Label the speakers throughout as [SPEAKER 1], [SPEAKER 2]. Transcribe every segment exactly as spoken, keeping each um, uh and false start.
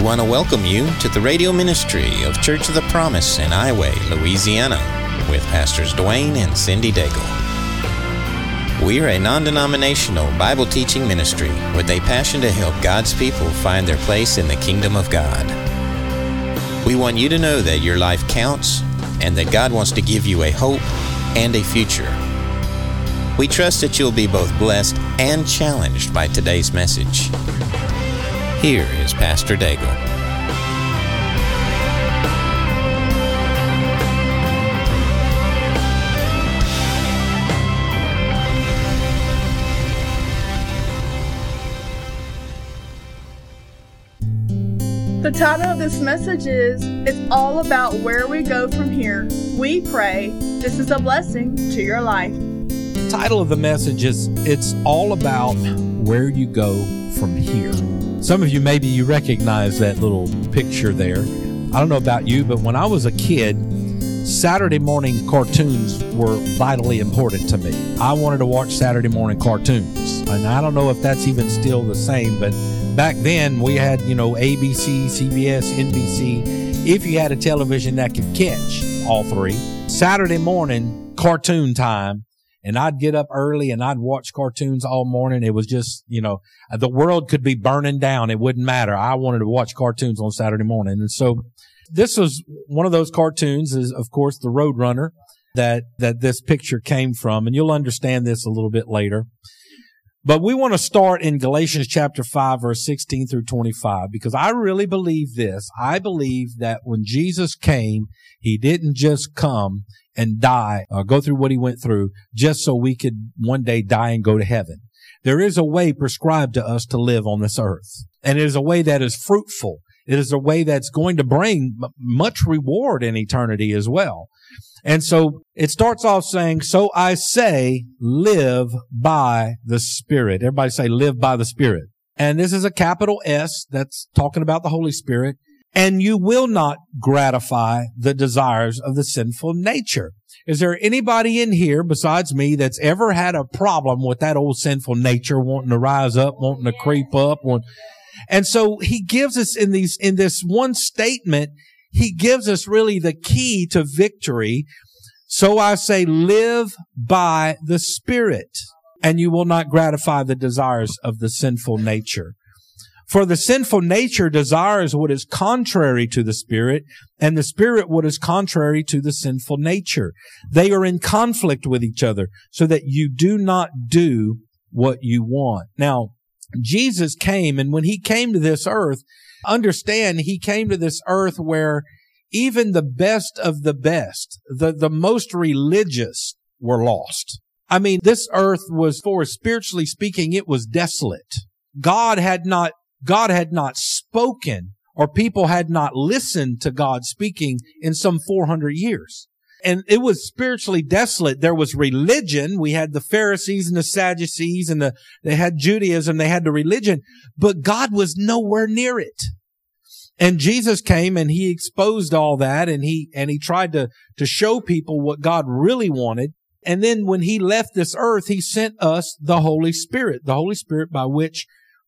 [SPEAKER 1] want to welcome you to the radio ministry of Church of the Promise in Highway, Louisiana, with Pastors Dwayne and Cindy Daigle. We are a non-denominational Bible teaching ministry with a passion to help God's people find their place in the kingdom of God. We want you to know that your life counts and that God wants to give you a hope and a future. We trust that you'll be both blessed and challenged by today's message. Here is Pastor Daigle.
[SPEAKER 2] The title of this message is, It's All About Where We Go From Here. We pray this is a blessing to your life.
[SPEAKER 3] The title of the message is, It's All About Where You Go From Here. Some of you, maybe you recognize that little picture there. I don't know about you, but when I was a kid, Saturday morning cartoons were vitally important to me. I wanted to watch Saturday morning cartoons. And I don't know if that's even still the same, but back then we had, you know, A B C, C B S, N B C. If you had a television that could catch all three, Saturday morning cartoon time, and I'd get up early and I'd watch cartoons all morning. It was just, you know, the world could be burning down. It wouldn't matter. I wanted to watch cartoons on Saturday morning. And so this was one of those cartoons, is of course the Roadrunner that, that this picture came from. And you'll understand this a little bit later. But we want to start in Galatians chapter five, verse sixteen through twenty-five, because I really believe this. I believe that when Jesus came, he didn't just come and die or go through what he went through just so we could one day die and go to heaven. There is a way prescribed to us to live on this earth. And it is a way that is fruitful. It is a way that's going to bring much reward in eternity as well. And so it starts off saying, so I say, live by the Spirit. Everybody say, live by the Spirit. And this is a capital S that's talking about the Holy Spirit. And you will not gratify the desires of the sinful nature. Is there anybody in here besides me that's ever had a problem with that old sinful nature wanting to rise up, wanting to creep up? Want... And so he gives us in these, in this one statement, he gives us really the key to victory. So I say, live by the Spirit, and you will not gratify the desires of the sinful nature. For the sinful nature desires what is contrary to the Spirit, and the Spirit what is contrary to the sinful nature. They are in conflict with each other, so that you do not do what you want. Now, Jesus came, and when he came to this earth, understand he came to this earth where even the best of the best, the, the most religious, were lost. I mean, this earth was, for spiritually speaking, it was desolate. God had not God had not spoken, or people had not listened to God speaking in some four hundred years. And it was spiritually desolate. There was religion. We had the Pharisees and the Sadducees, and the, they had Judaism. They had the religion, but God was nowhere near it. And Jesus came and he exposed all that, and he, and he tried to, to show people what God really wanted. And then when he left this earth, he sent us the Holy Spirit, the Holy Spirit by which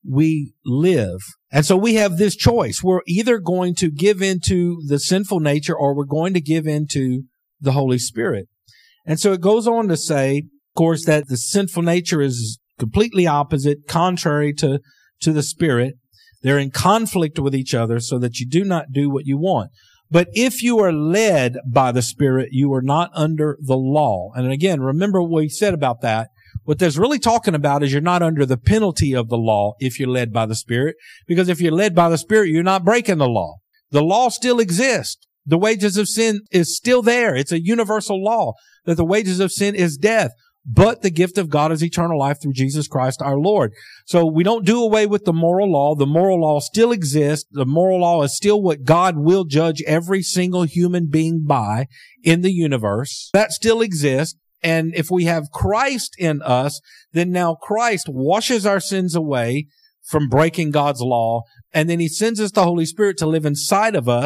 [SPEAKER 3] we live. And so we have this choice. We're either going to give into the sinful nature, or we're going to give into the Holy Spirit. And so it goes on to say, of course, that the sinful nature is completely opposite, contrary to, to the Spirit. They're in conflict with each other, so that you do not do what you want. But if you are led by the Spirit, you are not under the law. And again, remember what we said about that. What there's really talking about is you're not under the penalty of the law if you're led by the Spirit. Because if you're led by the Spirit, you're not breaking the law. The law still exists. The wages of sin is still there. It's a universal law that the wages of sin is death. But the gift of God is eternal life through Jesus Christ our Lord. So we don't do away with the moral law. The moral law still exists. The moral law is still what God will judge every single human being by in the universe. That still exists. And if we have Christ in us, then now Christ washes our sins away from breaking God's law. And then he sends us the Holy Spirit to live inside of us.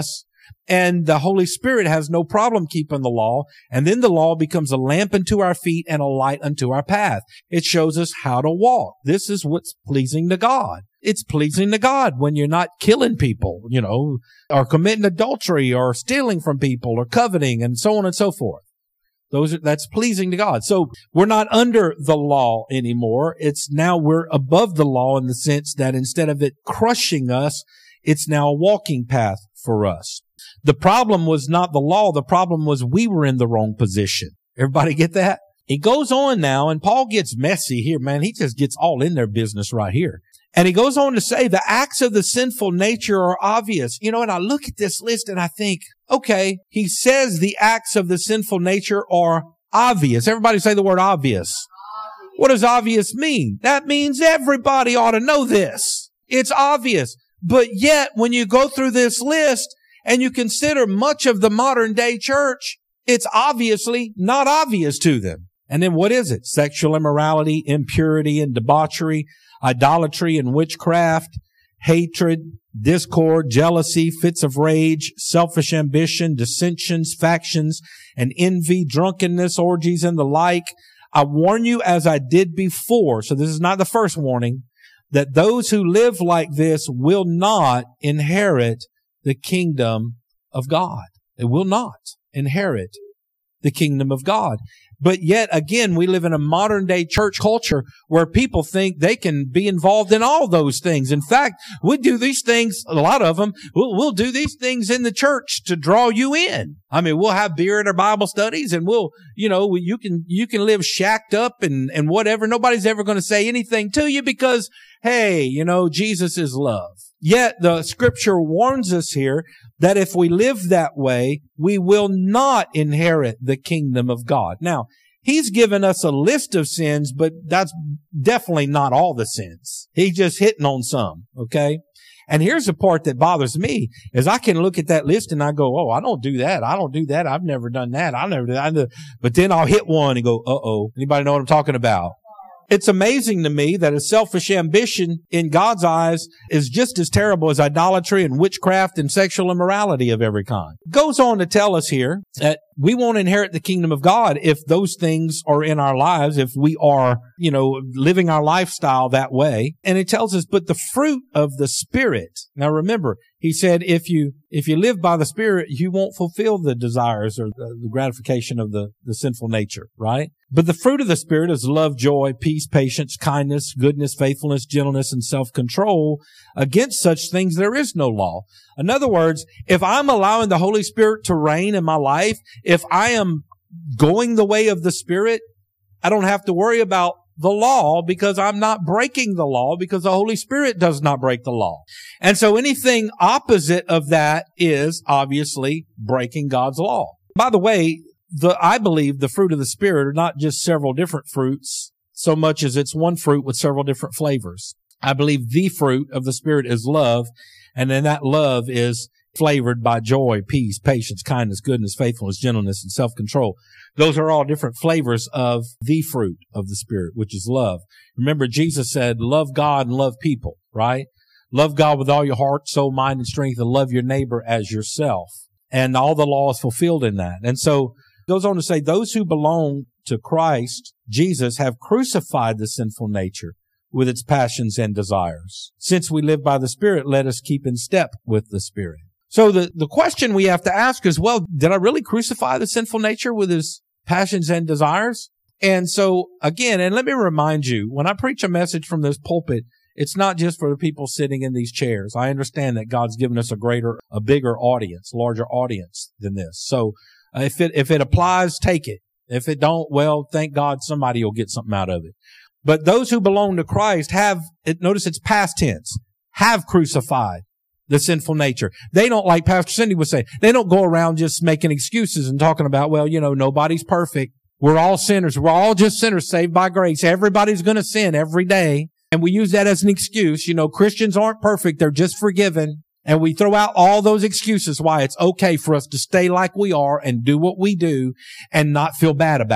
[SPEAKER 3] And the Holy Spirit has no problem keeping the law. And then the law becomes a lamp unto our feet and a light unto our path. It shows us how to walk. This is what's pleasing to God. It's pleasing to God when you're not killing people, you know, or committing adultery or stealing from people or coveting and so on and so forth. Those are, that's pleasing to God. So we're not under the law anymore. It's now we're above the law in the sense that instead of it crushing us, it's now a walking path for us. The problem was not the law. The problem was we were in the wrong position. Everybody get that? He goes on now, and Paul gets messy here, man. He just gets all in their business right here. And he goes on to say the acts of the sinful nature are obvious. You know, and I look at this list and I think, okay, he says the acts of the sinful nature are obvious. Everybody say the word obvious. Obvious. What does obvious mean? That means everybody ought to know this. It's obvious. But yet, when you go through this list and you consider much of the modern day church, it's obviously not obvious to them. And then what is it? Sexual immorality, impurity and debauchery, idolatry and witchcraft, hatred, discord, jealousy, fits of rage, selfish ambition, dissensions, factions, and envy, drunkenness, orgies, and the like. I warn you as I did before, so this is not the first warning, that those who live like this will not inherit the kingdom of God. They will not inherit the kingdom of God. But yet again, we live in a modern day church culture where people think they can be involved in all those things. In fact, we do these things, a lot of them, we'll, we'll do these things in the church to draw you in. I mean, we'll have beer at our Bible studies and we'll, you know, you can, you can live shacked up and, and whatever. Nobody's ever going to say anything to you because, hey, you know, Jesus is love. Yet the scripture warns us here that if we live that way, we will not inherit the kingdom of God. Now, he's given us a list of sins, but that's definitely not all the sins. He's just hitting on some, okay? And here's the part that bothers me is I can look at that list and I go, oh, I don't do that. I don't do that. I've never done that. I never did that. But then I'll hit one and go, uh-oh. Anybody know what I'm talking about? It's amazing to me that a selfish ambition in God's eyes is just as terrible as idolatry and witchcraft and sexual immorality of every kind. Goes on to tell us here that we won't inherit the kingdom of God if those things are in our lives, if we are, you know, living our lifestyle that way. And it tells us, but the fruit of the Spirit. Now remember, he said, if you, if you live by the Spirit, you won't fulfill the desires or the, the gratification of the, the sinful nature, right? But the fruit of the Spirit is love, joy, peace, patience, kindness, goodness, faithfulness, gentleness, and self-control. Against such things there is no law. In other words, if I'm allowing the Holy Spirit to reign in my life, if I am going the way of the Spirit, I don't have to worry about the law because I'm not breaking the law because the Holy Spirit does not break the law. And so anything opposite of that is obviously breaking God's law. By the way, the, I believe the fruit of the Spirit are not just several different fruits so much as it's one fruit with several different flavors. I believe the fruit of the Spirit is love, and then that love is flavored by joy, peace, patience, kindness, goodness, faithfulness, gentleness, and self-control. Those are all different flavors of the fruit of the Spirit, which is love. Remember, Jesus said, love God and love people, right? Love God with all your heart, soul, mind, and strength, and love your neighbor as yourself. And all the law is fulfilled in that. And so it goes on to say, those who belong to Christ, Jesus, have crucified the sinful nature with its passions and desires. Since we live by the Spirit, let us keep in step with the Spirit. So the, the question we have to ask is, well, did I really crucify the sinful nature with its passions and desires? And so again, and let me remind you, when I preach a message from this pulpit, it's not just for the people sitting in these chairs. I understand that God's given us a greater, a bigger audience, larger audience than this. So uh, if it, if it applies, take it. If it don't, well, thank God somebody will get something out of it. But those who belong to Christ have, it, notice it's past tense, have crucified the sinful nature. They don't, like Pastor Cindy would say, they don't go around just making excuses and talking about, well, you know, nobody's perfect. We're all sinners. We're all just sinners saved by grace. Everybody's going to sin every day. And we use that as an excuse. You know, Christians aren't perfect. They're just forgiven. And we throw out all those excuses why it's okay for us to stay like we are and do what we do and not feel bad about it.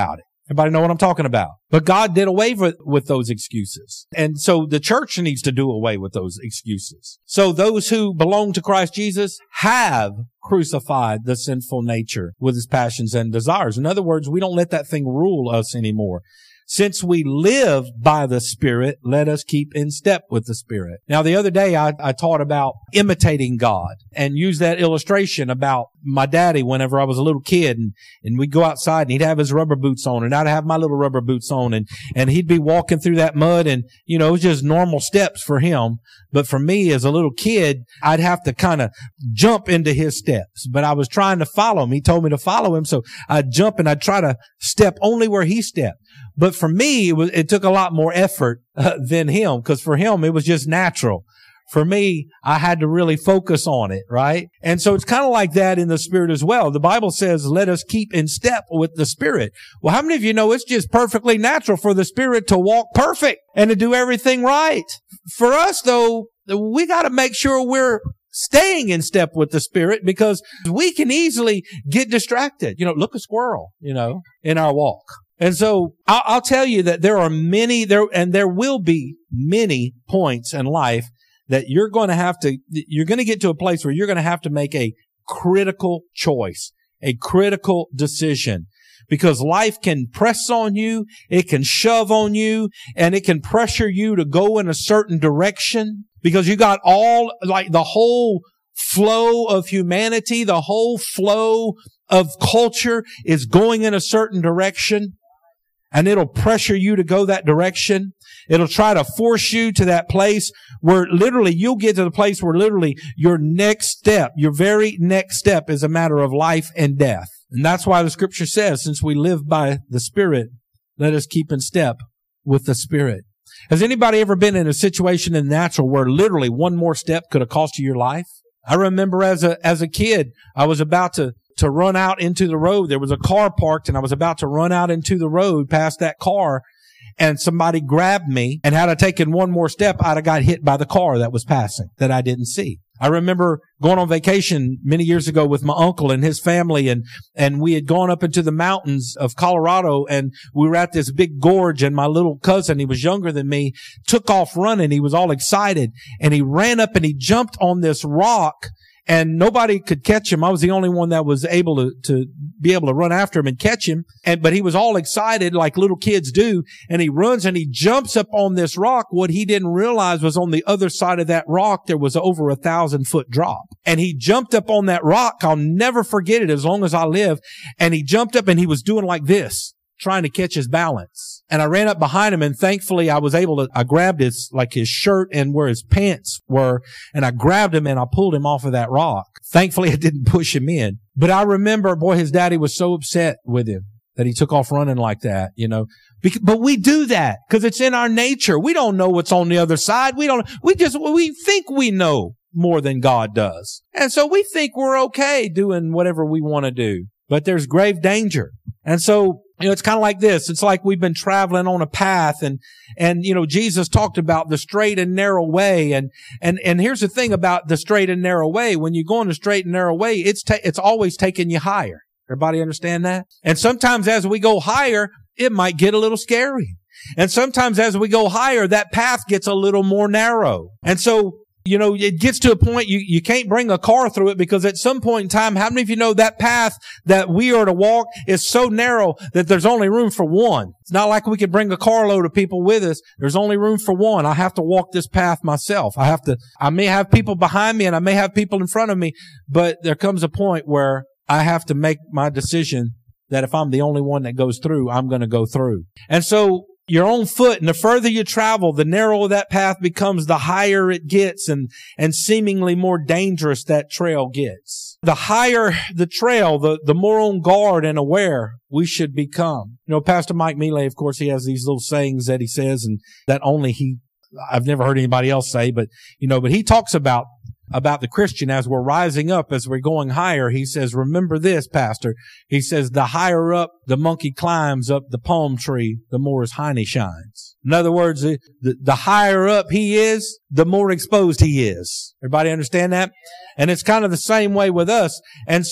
[SPEAKER 3] Everybody know what I'm talking about? But God did away with, with those excuses. And so the church needs to do away with those excuses. So those who belong to Christ Jesus have crucified the sinful nature with its passions and desires. In other words, we don't let that thing rule us anymore. Since we live by the Spirit, let us keep in step with the Spirit. Now, the other day, I, I taught about imitating God and used that illustration about my daddy whenever I was a little kid, and, and we'd go outside and he'd have his rubber boots on and I'd have my little rubber boots on, and, and he'd be walking through that mud, and, you know, it was just normal steps for him. But for me as a little kid, I'd have to kind of jump into his steps, but I was trying to follow him. He told me to follow him. So I'd jump and I'd try to step only where he stepped. But for me, it was, it took a lot more effort uh, than him, because for him, it was just natural. For me, I had to really focus on it, right? And so it's kind of like that in the Spirit as well. The Bible says, let us keep in step with the Spirit. Well, how many of you know it's just perfectly natural for the Spirit to walk perfect and to do everything right? For us, though, we got to make sure we're staying in step with the Spirit, because we can easily get distracted. You know, look, a squirrel, you know, in our walk. And so I'll, I'll tell you that there are many there, and there will be many points in life that you're going to have to, you're going to get to a place where you're going to have to make a critical choice, a critical decision, because life can press on you, it can shove on you, and it can pressure you to go in a certain direction, because you got all, like the whole flow of humanity, the whole flow of culture is going in a certain direction. And it'll pressure you to go that direction. It'll try to force you to that place where literally you'll get to the place where literally your next step, your very next step is a matter of life and death. And that's why the scripture says, since we live by the Spirit, let us keep in step with the Spirit. Has anybody ever been in a situation in the natural where literally one more step could have cost you your life? I remember as a, as a kid, I was about to to run out into the road. There was a car parked and I was about to run out into the road past that car, and somebody grabbed me, and had I taken one more step, I'd have got hit by the car that was passing that I didn't see. I remember going on vacation many years ago with my uncle and his family, and, and we had gone up into the mountains of Colorado, and we were at this big gorge, and my little cousin, he was younger than me, took off running. He was all excited, and he ran up and he jumped on this rock, and nobody could catch him. I was the only one that was able to, to be able to run after him and catch him. And, but he was all excited like little kids do. And he runs and he jumps up on this rock. What he didn't realize was on the other side of that rock, there was over a thousand foot drop. And he jumped up on that rock. I'll never forget it as long as I live. And he jumped up and he was doing like this, trying to catch his balance. And I ran up behind him, and thankfully I was able to, I grabbed his, like his shirt and where his pants were, and I grabbed him and I pulled him off of that rock. Thankfully I didn't push him in. But I remember, boy, his daddy was so upset with him that he took off running like that, you know. But we do that because it's in our nature. We don't know what's on the other side. We don't, we just, we think we know more than God does. And so we think we're okay doing whatever we want to do. But there's grave danger. And so, you know, it's kind of like this. It's like we've been traveling on a path, and, and, you know, Jesus talked about the straight and narrow way. And, and, and here's the thing about the straight and narrow way. When you go on the straight and narrow way, it's, ta- it's always taking you higher. Everybody understand that? And sometimes as we go higher, it might get a little scary. And sometimes as we go higher, that path gets a little more narrow. And so, you know, it gets to a point you, you can't bring a car through it, because at some point in time, how many of you know that path that we are to walk is so narrow that there's only room for one? It's not like we could bring a carload of people with us. There's only room for one. I have to walk this path myself. I have to, I may have people behind me and I may have people in front of me, but there comes a point where I have to make my decision that if I'm the only one that goes through, I'm going to go through. And so, your own foot, and the further you travel, the narrower that path becomes, the higher it gets, and, and seemingly more dangerous that trail gets. The higher the trail, the, the more on guard and aware we should become. You know, Pastor Mike Mealy, of course, he has these little sayings that he says, and that only he, I've never heard anybody else say, but, you know, but he talks about about the Christian as we're rising up, as we're going higher. He says, remember this, Pastor. He says, the higher up the monkey climbs up the palm tree, the more his hiney shines. In other words, the, the higher up he is, the more exposed he is. Everybody understand that? And it's kind of the same way with us. And so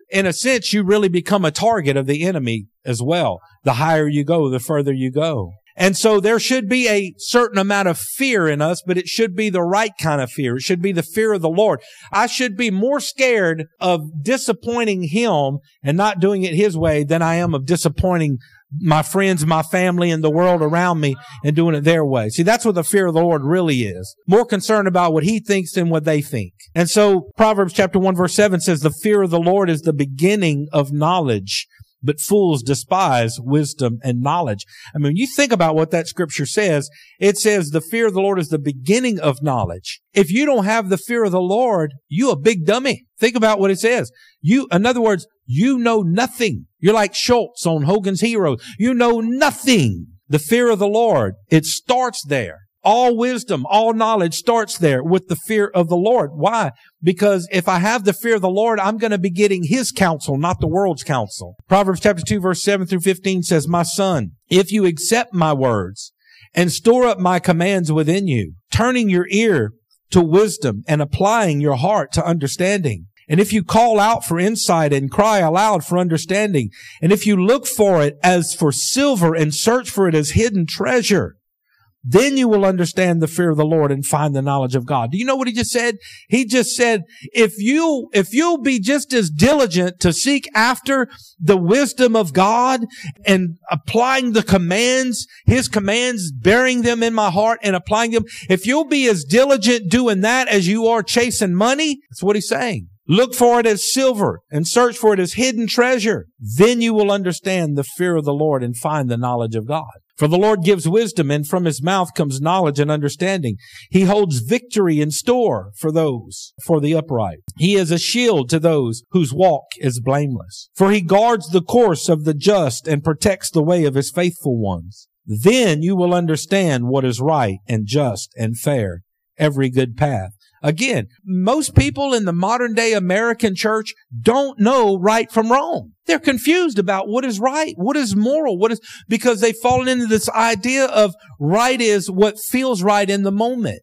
[SPEAKER 3] in a sense, you really become a target of the enemy as well. The higher you go, the further you go. And so there should be a certain amount of fear in us, but it should be the right kind of fear. It should be the fear of the Lord. I should be more scared of disappointing Him and not doing it His way than I am of disappointing my friends, my family, and the world around me and doing it their way. See, that's what the fear of the Lord really is. More concerned about what He thinks than what they think. And so Proverbs chapter one verse seven says, the fear of the Lord is the beginning of knowledge, but fools despise wisdom and knowledge. I mean, you think about what that scripture says. It says the fear of the Lord is the beginning of knowledge. If you don't have the fear of the Lord, you a big dummy. Think about what it says. You, in other words, you know nothing. You're like Schultz on Hogan's Heroes. You know nothing. The fear of the Lord, it starts there. All wisdom, all knowledge starts there with the fear of the Lord. Why? Because if I have the fear of the Lord, I'm going to be getting His counsel, not the world's counsel. Proverbs chapter two, verse seven through fifteen says, my son, if you accept my words and store up my commands within you, turning your ear to wisdom and applying your heart to understanding, and if you call out for insight and cry aloud for understanding, and if you look for it as for silver and search for it as hidden treasure, then you will understand the fear of the Lord and find the knowledge of God. Do you know what he just said? He just said, if you, if you'll be just as diligent to seek after the wisdom of God and applying the commands, His commands, bearing them in my heart and applying them, if you'll be as diligent doing that as you are chasing money, that's what he's saying. Look for it as silver and search for it as hidden treasure. Then you will understand the fear of the Lord and find the knowledge of God. For the Lord gives wisdom, and from His mouth comes knowledge and understanding. He holds victory in store for those, for the upright. He is a shield to those whose walk is blameless. For He guards the course of the just and protects the way of His faithful ones. Then you will understand what is right and just and fair, every good path. Again, most people in the modern day American church don't know right from wrong. They're confused about what is right, what is moral, what is, because they've fallen into this idea of right is what feels right in the moment.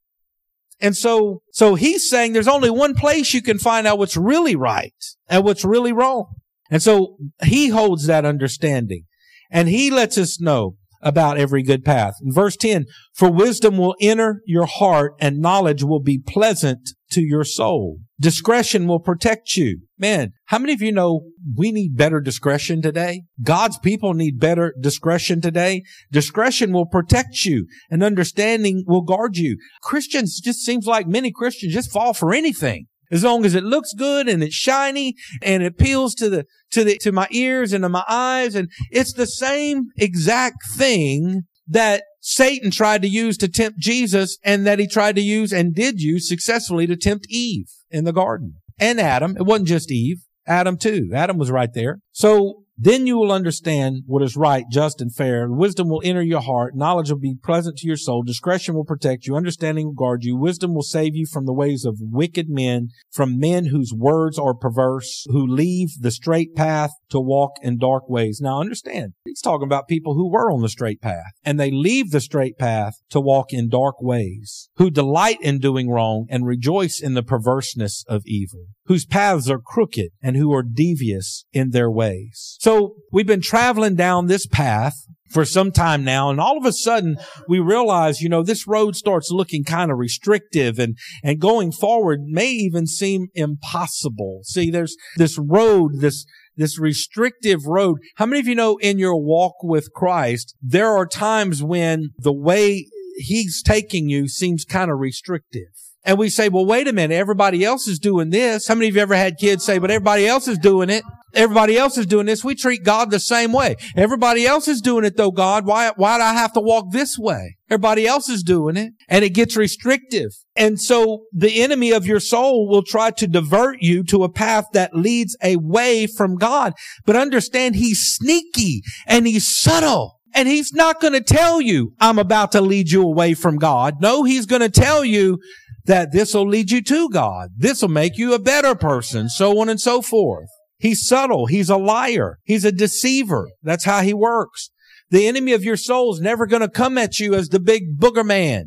[SPEAKER 3] And so, so he's saying there's only one place you can find out what's really right and what's really wrong. And so he holds that understanding, and he lets us know about every good path. In verse ten, for wisdom will enter your heart and knowledge will be pleasant to your soul. Discretion will protect you. Man, how many of you know we need better discretion today? God's people need better discretion today. Discretion will protect you and understanding will guard you. Christians, just seems like many Christians just fall for anything. As long as it looks good and it's shiny and it appeals to the, to the, to my ears and to my eyes. And it's the same exact thing that Satan tried to use to tempt Jesus, and that he tried to use and did use successfully to tempt Eve in the garden. And Adam. It wasn't just Eve. Adam too. Adam was right there. So then you will understand what is right, just, and fair. Wisdom will enter your heart. Knowledge will be pleasant to your soul. Discretion will protect you. Understanding will guard you. Wisdom will save you from the ways of wicked men, from men whose words are perverse, who leave the straight path to walk in dark ways. Now understand, he's talking about people who were on the straight path, and they leave the straight path to walk in dark ways, who delight in doing wrong and rejoice in the perverseness of evil, whose paths are crooked and who are devious in their ways. So we've been traveling down this path for some time now, and all of a sudden we realize, you know, this road starts looking kind of restrictive, and, and going forward may even seem impossible. See, there's this road, this This restrictive road. How many of you know in your walk with Christ, there are times when the way He's taking you seems kind of restrictive? And we say, well, wait a minute, everybody else is doing this. How many of you ever had kids say, but everybody else is doing it? Everybody else is doing this. We treat God the same way. Everybody else is doing it though, God. Why, why do I have to walk this way? Everybody else is doing it. And it gets restrictive. And so the enemy of your soul will try to divert you to a path that leads away from God. But understand, he's sneaky and he's subtle. And he's not going to tell you, I'm about to lead you away from God. No, he's going to tell you that this will lead you to God. This will make you a better person, so on and so forth. He's subtle. He's a liar. He's a deceiver. That's how he works. The enemy of your soul is never going to come at you as the big booger man.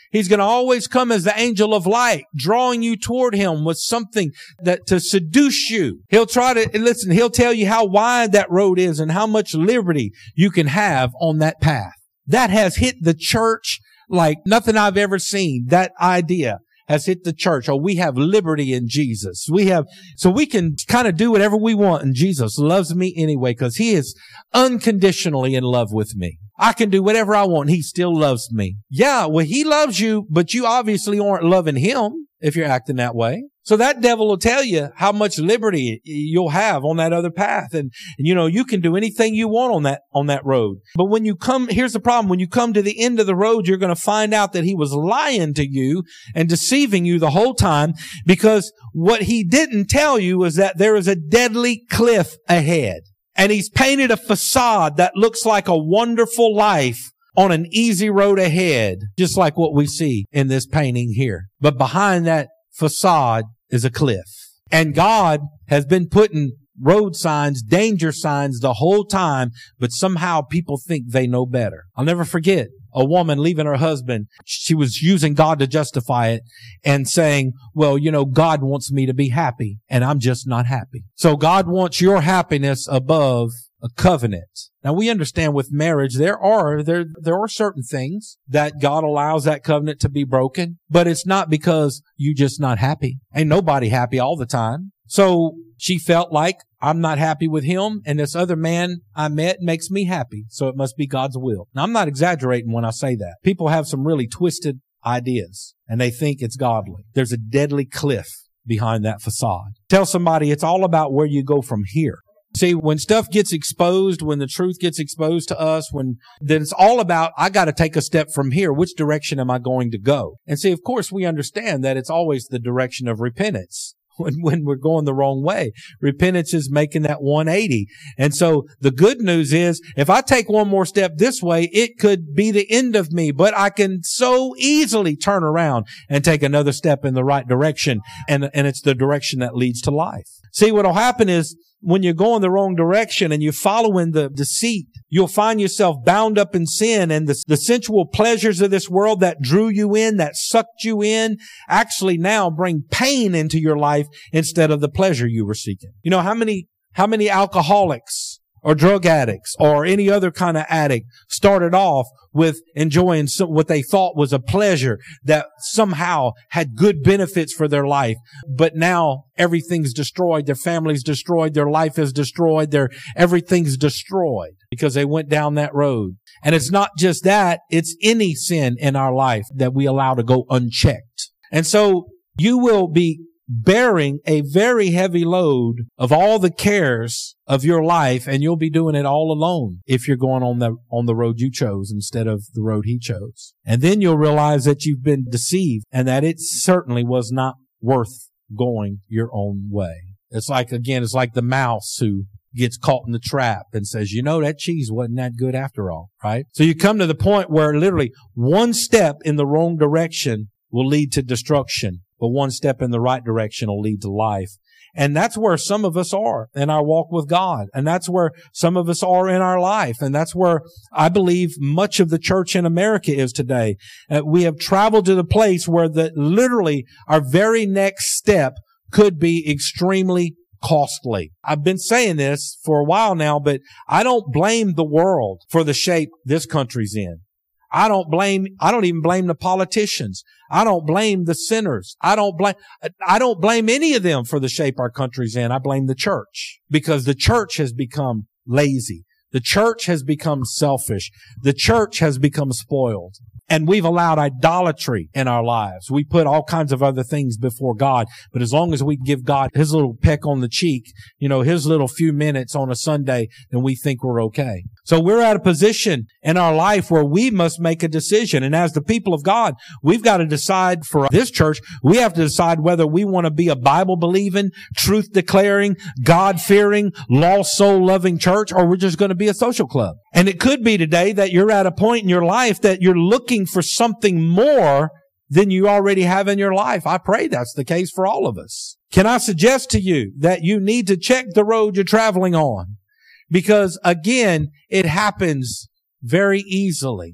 [SPEAKER 3] He's going to always come as the angel of light, drawing you toward him with something that to seduce you. He'll try to, listen, he'll tell you how wide that road is and how much liberty you can have on that path. That has hit the church like nothing I've ever seen. That idea has hit the church. Oh, we have liberty in Jesus. We have, so we can kind of do whatever we want, and Jesus loves me anyway because he is unconditionally in love with me. I can do whatever I want. He still loves me. Yeah, well, he loves you, but you obviously aren't loving him if you're acting that way. So that devil will tell you how much liberty you'll have on that other path. And, and, you know, you can do anything you want on that, on that road. But when you come, here's the problem. When you come to the end of the road, you're going to find out that he was lying to you and deceiving you the whole time, because what he didn't tell you is that there is a deadly cliff ahead. And he's painted a facade that looks like a wonderful life on an easy road ahead, just like what we see in this painting here. But behind that facade is a cliff. And God has been putting road signs, danger signs the whole time, but somehow people think they know better. I'll never forget a woman leaving her husband. She was using God to justify it and saying, well, you know, God wants me to be happy and I'm just not happy. So God wants your happiness above a covenant. Now we understand with marriage, there are, there, there are certain things that God allows that covenant to be broken, but it's not because you just not happy. Ain't nobody happy all the time. So she felt like I'm not happy with him, and this other man I met makes me happy. So it must be God's will. Now I'm not exaggerating when I say that. People have some really twisted ideas and they think it's godly. There's a deadly cliff behind that facade. Tell somebody it's all about where you go from here. See, when stuff gets exposed, when the truth gets exposed to us, when then it's all about, I got to take a step from here. Which direction am I going to go? And see, of course, we understand that it's always the direction of repentance. When, when we're going the wrong way, repentance is making that one eighty. And so the good news is, if I take one more step this way, it could be the end of me, but I can so easily turn around and take another step in the right direction. And, and it's the direction that leads to life. See, what'll happen is, when you're going the wrong direction and you're following the deceit, you'll find yourself bound up in sin, and the, the sensual pleasures of this world that drew you in, that sucked you in, actually now bring pain into your life instead of the pleasure you were seeking. You know, how many, how many alcoholics or drug addicts or any other kind of addict started off with enjoying some, what they thought was a pleasure that somehow had good benefits for their life. But now everything's destroyed. Their family's destroyed. Their life is destroyed. Their everything's destroyed because they went down that road. And it's not just that. It's any sin in our life that we allow to go unchecked. And so you will be bearing a very heavy load of all the cares of your life, and you'll be doing it all alone if you're going on the on the road you chose instead of the road he chose. And then you'll realize that you've been deceived and that it certainly was not worth going your own way. It's like, again, it's like the mouse who gets caught in the trap and says, you know, that cheese wasn't that good after all, right? So you come to the point where literally one step in the wrong direction will lead to destruction, but one step in the right direction will lead to life. And that's where some of us are in our walk with God. And that's where some of us are in our life. And that's where I believe much of the church in America is today. Uh, we have traveled to the place where the literally our very next step could be extremely costly. I've been saying this for a while now, but I don't blame the world for the shape this country's in. I don't blame, I don't even blame the politicians. I don't blame the sinners. I don't blame, I don't blame any of them for the shape our country's in. I blame the church, because the church has become lazy. The church has become selfish. The church has become spoiled. And we've allowed idolatry in our lives. We put all kinds of other things before God. But as long as we give God his little peck on the cheek, you know, his little few minutes on a Sunday, then we think we're okay. So we're at a position in our life where we must make a decision. And as the people of God, we've got to decide for this church, we have to decide whether we want to be a Bible-believing, truth-declaring, God-fearing, lost soul-loving church, or we're just going to be a social club. And it could be today that you're at a point in your life that you're looking for something more than you already have in your life. I pray that's the case for all of us. Can I suggest to you that you need to check the road you're traveling on? Because again, it happens very easily.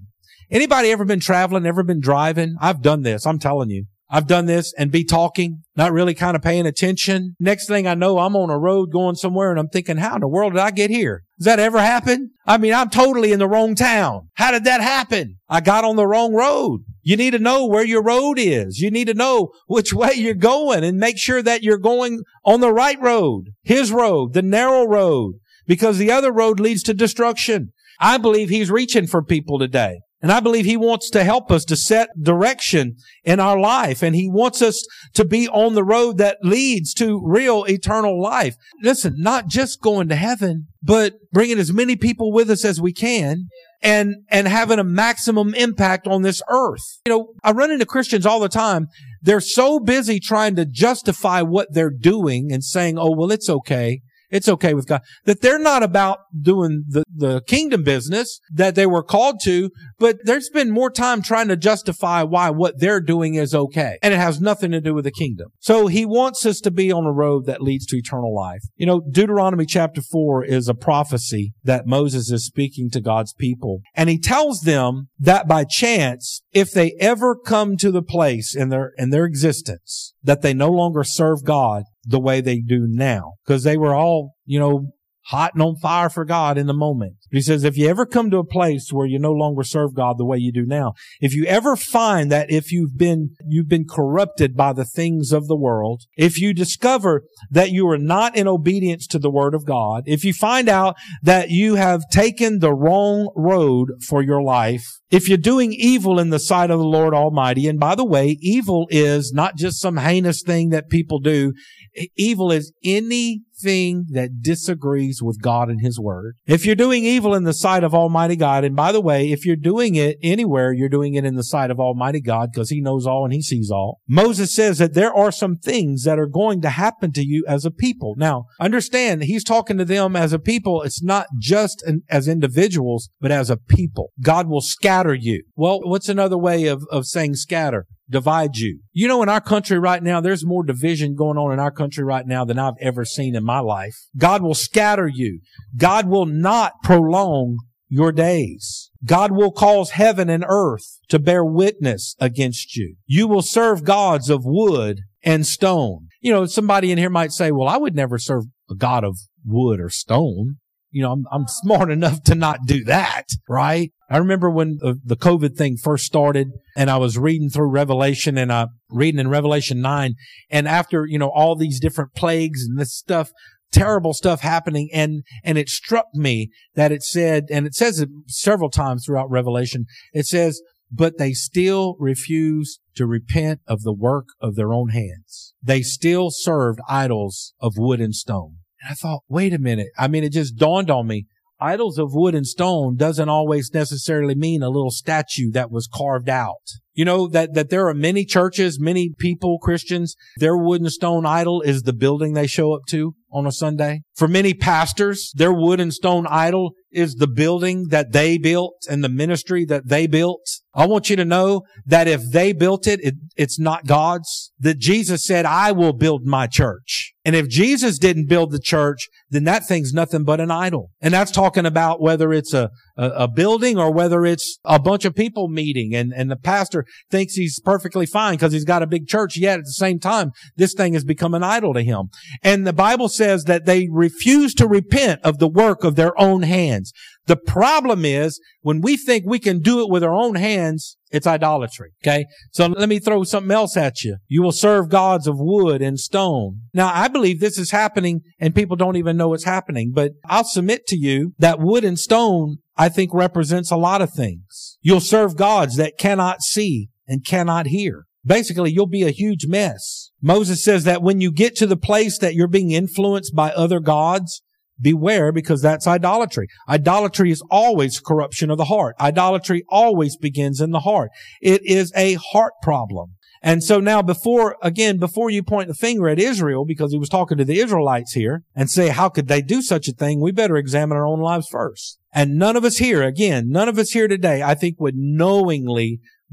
[SPEAKER 3] Anybody ever been traveling, ever been driving? I've done this. I'm telling you. I've done this and be talking, not really kind of paying attention. Next thing I know, I'm on a road going somewhere and I'm thinking, how in the world did I get here? Does that ever happen? I mean, I'm totally in the wrong town. How did that happen? I got on the wrong road. You need to know where your road is. You need to know which way you're going and make sure that you're going on the right road, His road, the narrow road, because the other road leads to destruction. I believe He's reaching for people today. And I believe He wants to help us to set direction in our life. And He wants us to be on the road that leads to real eternal life. Listen, not just going to heaven, but bringing as many people with us as we can and, and having a maximum impact on this earth. You know, I run into Christians all the time. They're so busy trying to justify what they're doing and saying, oh, well, it's okay. It's okay with God. That they're not about doing the, the kingdom business that they were called to, but they spend more time trying to justify why what they're doing is okay. And it has nothing to do with the kingdom. So He wants us to be on a road that leads to eternal life. You know, Deuteronomy chapter four is a prophecy that Moses is speaking to God's people. And he tells them that by chance, if they ever come to the place in their, in their existence that they no longer serve God the way they do now, because they were all, you know, hot and on fire for God in the moment. But he says, if you ever come to a place where you no longer serve God the way you do now, if you ever find that if you've been, you've been corrupted by the things of the world, if you discover that you are not in obedience to the word of God, if you find out that you have taken the wrong road for your life, if you're doing evil in the sight of the Lord Almighty, and by the way, evil is not just some heinous thing that people do. Evil is anything that disagrees with God and His word. If you're doing evil in the sight of Almighty God, and by the way, if you're doing it anywhere, you're doing it in the sight of Almighty God because He knows all and He sees all. Moses says that there are some things that are going to happen to you as a people. Now, understand, he's talking to them as a people. It's not just an, as individuals, but as a people. God will scatter you. Well, what's another way of, of saying scatter? Divide you. You know, in our country right now, there's more division going on in our country right now than I've ever seen in my life. God will scatter you. God will not prolong your days. God will cause heaven and earth to bear witness against you. You will serve gods of wood and stone. You know, somebody in here might say, well, I would never serve a god of wood or stone. You know, I'm, I'm smart enough to not do that, right? I remember when the, the COVID thing first started and I was reading through Revelation and I reading in Revelation nine. And after, you know, all these different plagues and this stuff, terrible stuff happening. And, and it struck me that it said, and it says it several times throughout Revelation, it says, but they still refuse to repent of the work of their own hands. They still served idols of wood and stone. And I thought, wait a minute. I mean, it just dawned on me. Idols of wood and stone doesn't always necessarily mean a little statue that was carved out. You know, that, that there are many churches, many people, Christians, their wood and stone idol is the building they show up to on a Sunday. For many pastors, their wood and stone idol is the building that they built and the ministry that they built. I want you to know that if they built it, it it's not God's. That Jesus said, I will build my church. And if Jesus didn't build the church, then that thing's nothing but an idol. And that's talking about whether it's a, a, a building or whether it's a bunch of people meeting and, and the pastor thinks he's perfectly fine because he's got a big church. Yet at the same time, this thing has become an idol to him. And the Bible says that they refuse to repent of the work of their own hands. The problem is when we think we can do it with our own hands, it's idolatry. Okay. So let me throw something else at you. You will serve gods of wood and stone. Now, I believe this is happening and people don't even know it's happening, but I'll submit to you that wood and stone, I think, represents a lot of things. You'll serve gods that cannot see and cannot hear. Basically, you'll be a huge mess. Moses says that when you get to the place that you're being influenced by other gods, beware, because that's idolatry. Idolatry is always corruption of the heart. Idolatry always begins in the heart. It is a heart problem. And so now before, again, before you point the finger at Israel, because he was talking to the Israelites here, and say, how could they do such a thing? We better examine our own lives first. And none of us here, again, none of us here today, I think, would knowingly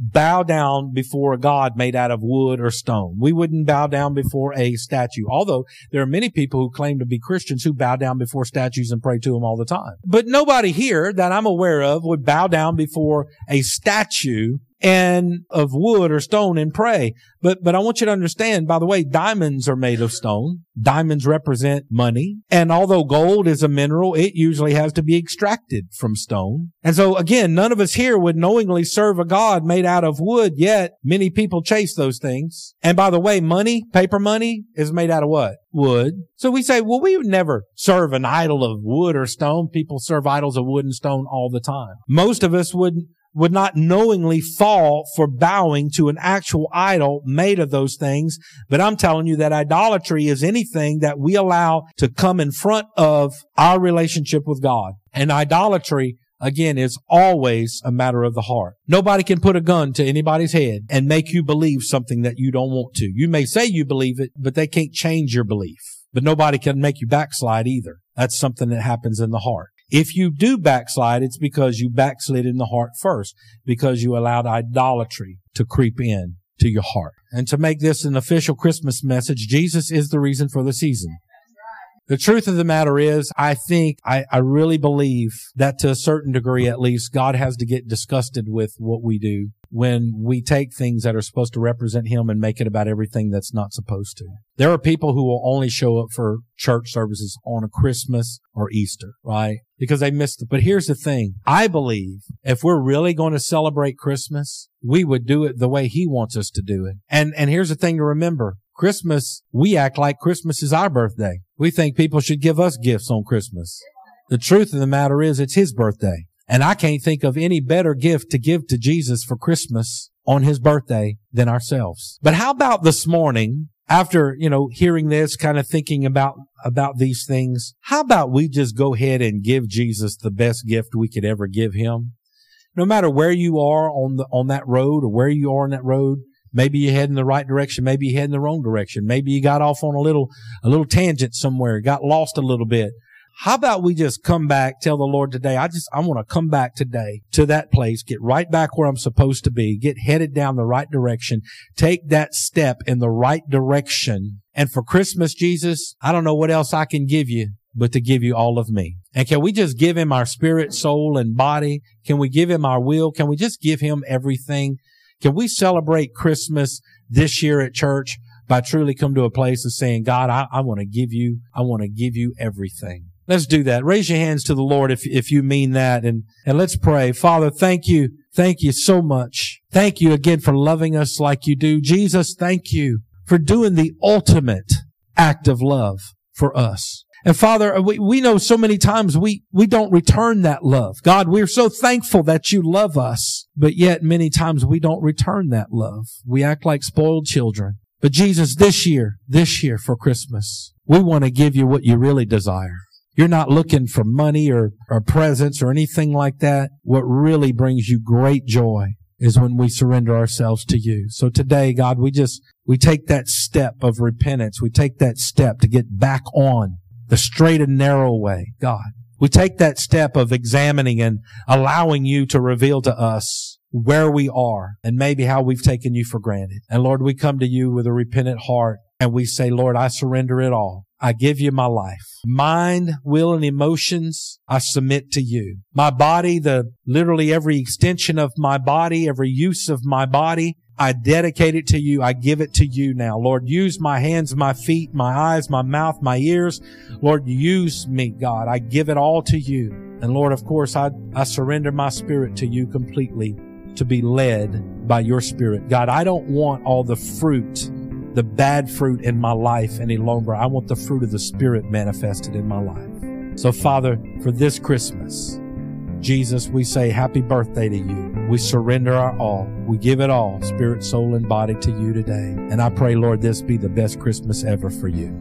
[SPEAKER 3] bow down before a god made out of wood or stone. We wouldn't bow down before a statue, although there are many people who claim to be Christians who bow down before statues and pray to them all the time. But nobody here that I'm aware of would bow down before a statue and of wood or stone and pray. But, but I want you to understand, by the way, diamonds are made of stone. Diamonds represent money. And although gold is a mineral, it usually has to be extracted from stone. And so again, none of us here would knowingly serve a god made out of wood, yet many people chase those things. And by the way, money, paper money, is made out of what? Wood. So we say, well, we would never serve an idol of wood or stone. People serve idols of wood and stone all the time. Most of us wouldn't would not knowingly fall for bowing to an actual idol made of those things. But I'm telling you that idolatry is anything that we allow to come in front of our relationship with God. And idolatry, again, is always a matter of the heart. Nobody can put a gun to anybody's head and make you believe something that you don't want to. You may say you believe it, but they can't change your belief. But nobody can make you backslide either. That's something that happens in the heart. If you do backslide, it's because you backslid in the heart first, because you allowed idolatry to creep in to your heart. And to make this an official Christmas message, Jesus is the reason for the season. The truth of the matter is, I think, I, I really believe that to a certain degree at least, God has to get disgusted with what we do when we take things that are supposed to represent Him and make it about everything that's not supposed to. There are people who will only show up for church services on a Christmas or Easter, right? Because they missed it. But here's the thing. I believe if we're really going to celebrate Christmas, we would do it the way He wants us to do it. And, and here's the thing to remember. Christmas, we act like Christmas is our birthday. We think people should give us gifts on Christmas. The truth of the matter is it's His birthday. And I can't think of any better gift to give to Jesus for Christmas on His birthday than ourselves. But how about this morning, after, you know, hearing this, kind of thinking about, about these things, how about we just go ahead and give Jesus the best gift we could ever give Him? No matter where you are on the, on that road or where you are on that road, maybe you head in the right direction, maybe you head in the wrong direction, maybe you got off on a little, a little tangent somewhere, got lost a little bit. How about we just come back, tell the Lord today, I just, I want to come back today to that place, get right back where I'm supposed to be, get headed down the right direction, take that step in the right direction. And for Christmas, Jesus, I don't know what else I can give you, but to give you all of me. And can we just give Him our spirit, soul, and body? Can we give Him our will? Can we just give Him everything? Can we celebrate Christmas this year at church by truly come to a place of saying, God, I, I want to give you, I want to give you everything. Let's do that. Raise your hands to the Lord if, if you mean that. And, and let's pray. Father, thank you. Thank you so much. Thank you again for loving us like you do. Jesus, thank you for doing the ultimate act of love for us. And Father, we, we know so many times we, we don't return that love. God, we're so thankful that you love us, but yet many times we don't return that love. We act like spoiled children. But Jesus, this year, this year for Christmas, we want to give you what you really desire. You're not looking for money or, or presents or anything like that. What really brings you great joy is when we surrender ourselves to you. So today, God, we just, we take that step of repentance. We take that step to get back on the straight and narrow way, God. We take that step of examining and allowing you to reveal to us where we are and maybe how we've taken you for granted. And Lord, we come to you with a repentant heart and we say, Lord, I surrender it all. I give you my life. Mind, will, and emotions, I submit to you. My body, the literally every extension of my body, every use of my body, I dedicate it to you. I give it to you now. Lord, use my hands, my feet, my eyes, my mouth, my ears. Lord, use me, God. I give it all to you. And Lord, of course, I, I surrender my spirit to you completely to be led by your Spirit. God, I don't want all the fruit, the bad fruit in my life any longer. I want the fruit of the Spirit manifested in my life. So, Father, for this Christmas, Jesus, we say happy birthday to you. We surrender our all. We give it all, spirit, soul, and body to you today. And I pray, Lord, this be the best Christmas ever for you.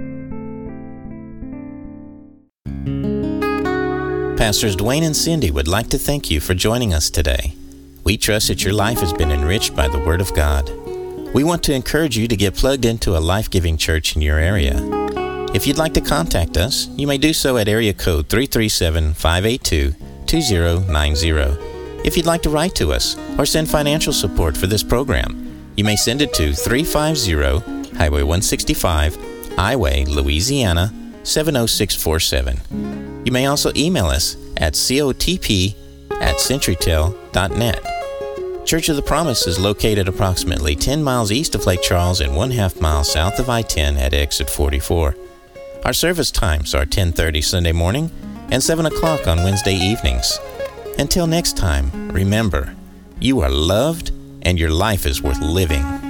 [SPEAKER 1] Pastors Dwayne and Cindy would like to thank you for joining us today. We trust that your life has been enriched by the Word of God. We want to encourage you to get plugged into a life-giving church in your area. If you'd like to contact us, you may do so at area code three three seven, five eight two, two zero nine zero. If you'd like to write to us or send financial support for this program, you may send it to three five zero Highway one sixty-five, Iway, Louisiana, seven oh six four seven. You may also email us at cotp at centurytel dot net. Church of the Promise is located approximately ten miles east of Lake Charles and one half mile south of I ten at exit forty-four. Our service times are ten thirty Sunday morning and seven o'clock on Wednesday evenings. Until next time, remember, you are loved and your life is worth living.